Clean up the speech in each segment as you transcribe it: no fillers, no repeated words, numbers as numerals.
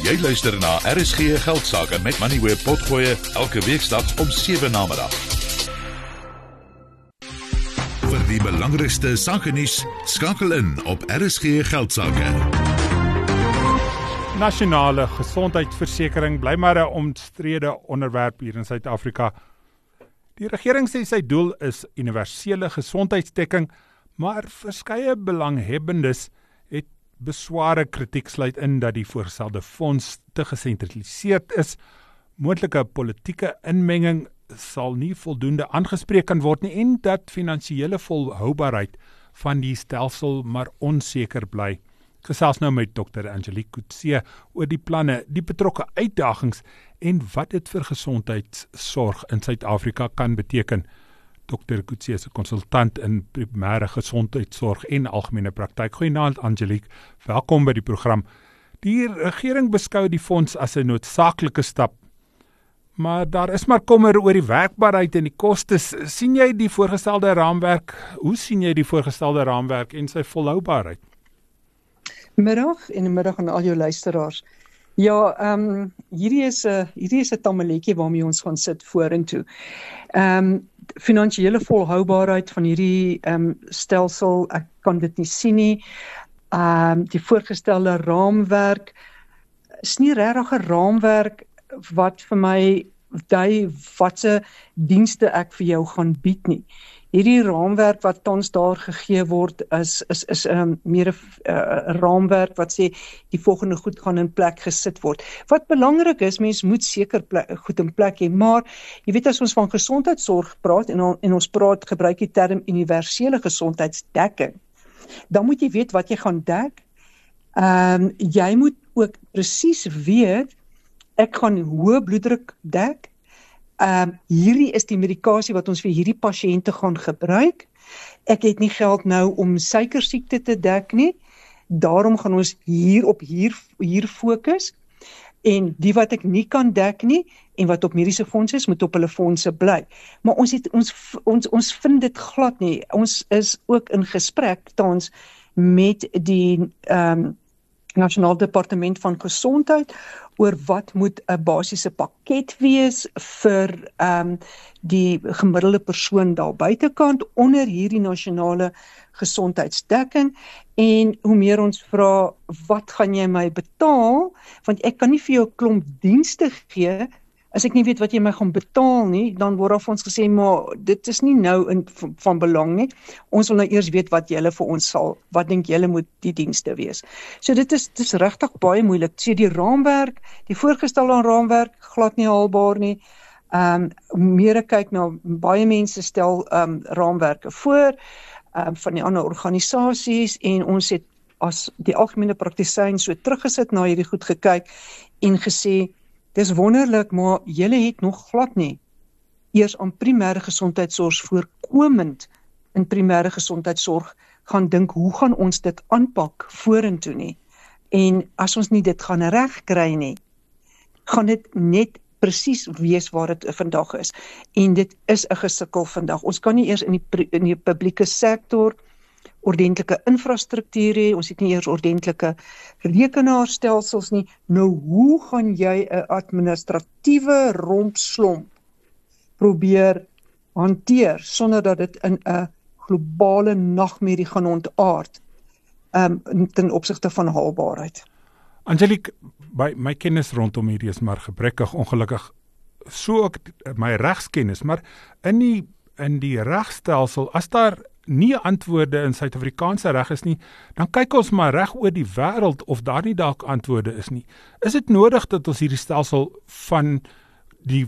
Jy luister na RSG Geldsaake met Moneyweb Potgoe elke weeksdag om 7 namiddag. Vir die belangrikste sakenuus, skakel in op RSG Geldsaake. Nasionale gesondheidsversekering bly maar 'n omstrede onderwerp hier in Suid-Afrika. Die regering sê sy doel is universele gesondheidsdekking, maar verskeie belanghebbendes het besware kritiek sluit in dat die voorgestelde fonds te gesentraliseerd is. Moontlike politieke inmenging sal nie voldoende aangespreek kan word nie en dat finansiële volhoubaarheid van die stelsel maar onseker bly. Gesels nou met Dr. Angelique Coetzee oor die planne, die betrokke uitdagings en wat dit vir gesondheidsorg in Suid-Afrika kan beteken. Dr. Coetzee is 'n konsultant in primêre gesondheidsorg en algemene praktyk. Goeienaand Angelique, welkom by die program. Die regering beskou die fonds as 'n noodsaaklike stap, maar daar is maar kommer oor die werkbaarheid en die kostes. Sien jy die voorgestelde raamwerk? Hoe sien jy die voorgestelde raamwerk en sy volhoubaarheid? Middag aan al jou luisteraars. Ja, hierdie is 'n tamaletjie waarmee ons gaan sit vorentoe. Finansiële volhoubaarheid van hierdie stelsel, ek kan dit nie sien nie. Die voorgestelde raamwerk is nie regtig 'n raamwerk wat vir my dui watse dienste ek vir jou gaan bied nie. Hierdie raamwerk wat tans daar gegee word is meer 'n raamwerk wat sê die volgende goed gaan in plek gesit word. Wat belangrik is, mens moet seker goed in plek hê, maar jy weet as ons van gesondheidsorg praat en ons gebruik die term universele gesondheidsdekking, dan moet jy weet wat jy gaan dek. Jy moet ook presies weet, ek gaan hoë bloeddruk dek. Hierdie is die medikasie wat ons vir hierdie pasiënte gaan gebruik. Ek het nie geld nou om suikersiekte te dek nie. Daarom gaan ons hier fokus. En die wat ek nie kan dek nie en wat op mediese fondse is, moet op hulle fondse bly. Maar ons vind dit glad nie. Ons is ook in gesprek tans met die Nasionale Departement van Gesondheid oor wat moet 'n basiese pakket wees vir die gemiddelde persoon daar buitekant onder hierdie nasionale gesondheidsdekking. En hoe meer ons vra, wat gaan jy my betaal? Want ek kan nie vir jou 'n klomp dienste gee as ek nie weet wat jy my gaan betaal nie. Dan word daar vir ons gesê, maar dit is nie nou van belang nie. Ons wil nou eers weet wat julle vir ons sal, wat dink julle moet die dienste wees. So dit is regtig baie moeilik. So die raamwerk, die voorgestelde raamwerk, glad nie haalbaar nie. Meer kyk na, baie mense stel raamwerke voor, van die ander organisasies, en ons het as die algemene praktisyn so teruggesit na hierdie goed gekyk en gesê, dis wonderlik, maar julle het nog glad nie eers aan primêre gesondheidsorg voorkomend in primêre gesondheidsorg gaan dink, hoe gaan ons dit aanpak vorentoe nie? En as ons nie dit gaan regkry nie, gaan dit net presies wees waar dit vandag is. En dit is 'n gesukkel vandag. Ons kan nie eers in die publieke sektor ordentlike infrastruktuur hê, ons het nie eers ordentlike rekenaarstelsels nie. Nou hoe gaan jy 'n administratiewe rompslomp probeer hanteer sonder dat dit in 'n globale nagmerrie gaan ontaard ten opsigte van haalbaarheid? Angelique, my kennis rondom hierdie is maar gebrekkig, ongelukkig. So ook my regskennis, maar in die regstelsel, as daar nie antwoorde in Suid-Afrikaanse reg is nie, dan kyk ons maar reg oor die wêreld of daar nie dalk antwoorde is nie. Is dit nodig dat ons hierdie stelsel van die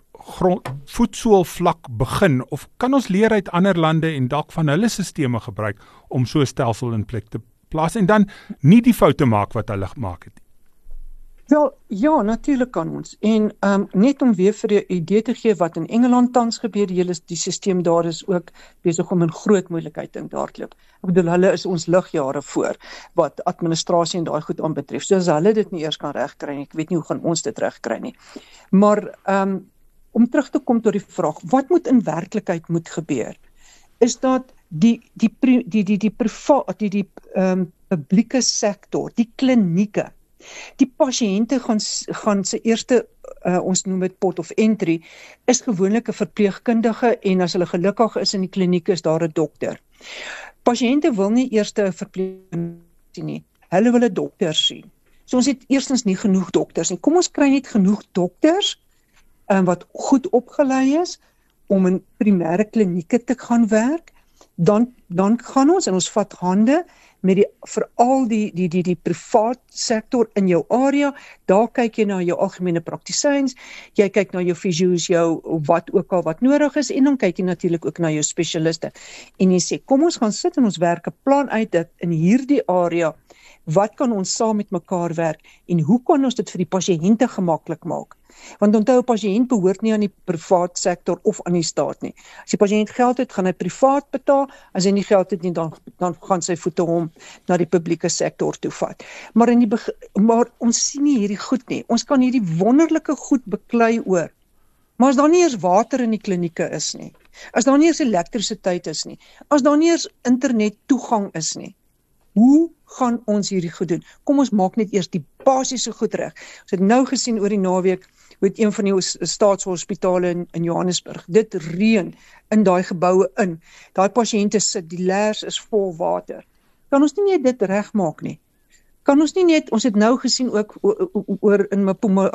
voetsoolvlak begin, of kan ons leer uit ander lande en dalk van hulle sisteme gebruik om so 'n stelsel in plek te plaas en dan nie die foute maak wat hulle gemaak het? Wel, ja, natuurlik kan ons. En net om weer vir 'n idee te gee wat in Engeland tans gebeur, die stelsel daar is ook besig om in groot moeilikheid in te hardloop. Ek bedoel, hulle is ons ligjare voor wat administrasie en daai goed aanbetref. So as hulle dit nie eers kan regkry nie, ek weet nie hoe gaan ons dit regkry nie. Maar om terug te kom tot die vraag, wat moet in werklikheid moet gebeur? Is dat die publieke sektor, die klinieke Die pasiënte gaan se eerste, ons noem dit port of entry, is gewoonlik 'n verpleegkundige en as hulle gelukkig is in die kliniek is daar 'n dokter. Pasiënte wil nie eers 'n verpleegkundige sien nie, hulle wil 'n dokter sien. So ons het eerstens nie genoeg dokters nie. Kom ons kry net genoeg dokters wat goed opgelei is om in primêre klinieke te gaan werk, dan gaan ons en ons vat hande met veral die privaat sektor in jou area. Daar kyk jy na jou algemene praktisyns, jy kyk na jou fisio's, jou wat ook al wat nodig is, en dan kyk jy natuurlik ook na jou spesialiste. En jy sê, kom ons gaan sit en ons werk 'n plan uit dat in hierdie area, wat kan ons saam met mekaar werk en hoe kan ons dit vir die pasiënte gemaklik maak? Want onthou, 'n pasiënt behoort nie aan die privaat sektor of aan die staat nie. As die pasiënt geld het, gaan hy privaat betaal, as hy nie geld het nie, dan gaan sy voete hom na die publieke sektor toe vat. Maar ons sien nie hierdie goed nie. Ons kan hierdie wonderlike goed beklei oor. Maar as daar nie eers water in die klinieke is nie, as daar nie eers elektrisiteit is nie, as daar nie eers internet toegang is nie, hoe gaan ons hierdie goed doen? Kom ons maak net eers die basiese goed reg. Ons het nou gesien oor die naweek met een van die staatshospitale in Johannesburg. Dit reën in daai geboue in. Daai pasiënte sit, die lers is vol water. Kan ons nie net dit regmaak nie? Kan ons nie net, ons het nou gesien ook oor in Mapuma,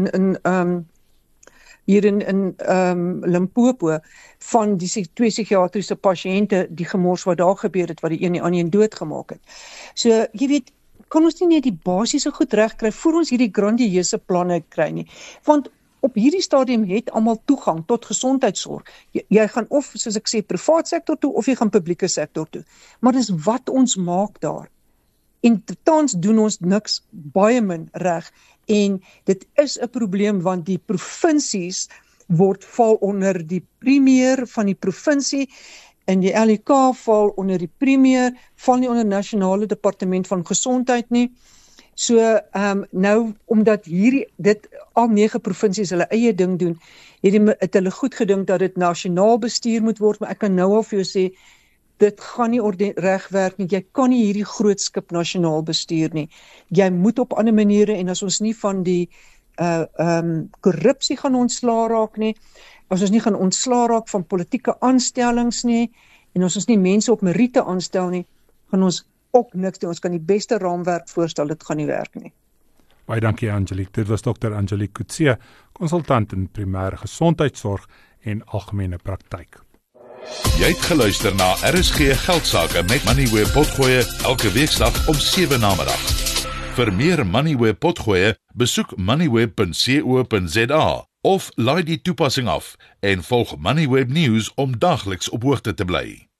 hier in Limpopo, van die 2 psigiatriese pasiënte, die gemors wat daar gebeur het, wat die ander een doodgemaak het. So, jy weet, kan ons nie net die basiese goed reg kry, voor ons hierdie grandieuse planne kry nie. Want op hierdie stadium het almal toegang tot gesondheidsorg. Jy gaan of, soos ek sê, privaat sektor toe, of jy gaan publieke sektor toe. Maar dis wat ons maak daar. En tans doen ons niks, baie min reg. En dit is 'n probleem, want die provinsies val onder die premier van die provinsie, en die LEK val onder die premier, val nie onder nasionale departement van gesondheid nie. So, nou, omdat dit al 9 provinsies hulle eie ding doen, het hulle goed gedink dat dit nasionaal bestuur moet word, maar ek kan nou al vir jou sê, dit gaan nie reg werk nie. Jy kan nie hierdie groot skip nasionaal bestuur nie. Jy moet op ander maniere, en as ons nie van die korrupsie gaan ontslaa raak nie, as ons nie gaan ontslaa raak van politieke aanstellings nie, en as ons nie mense op meriete aanstel nie, gaan ons ook niks doen. Ons kan die beste raamwerk voorstel, dit gaan nie werk nie. Baie dankie, Angelique. Dit was Dr. Angelique Coetzee, konsultant in primêre gesondheidsorg en algemene praktyk. Jy het geluister na RSG Geldsaake met Moneyweb Potgoe elke weeksdag om 7 namiddag. Vir meer Moneyweb Potgoe, besoek moneyweb.co.za of laai die toepassing af en volg Moneyweb News om dagliks op hoogte te bly.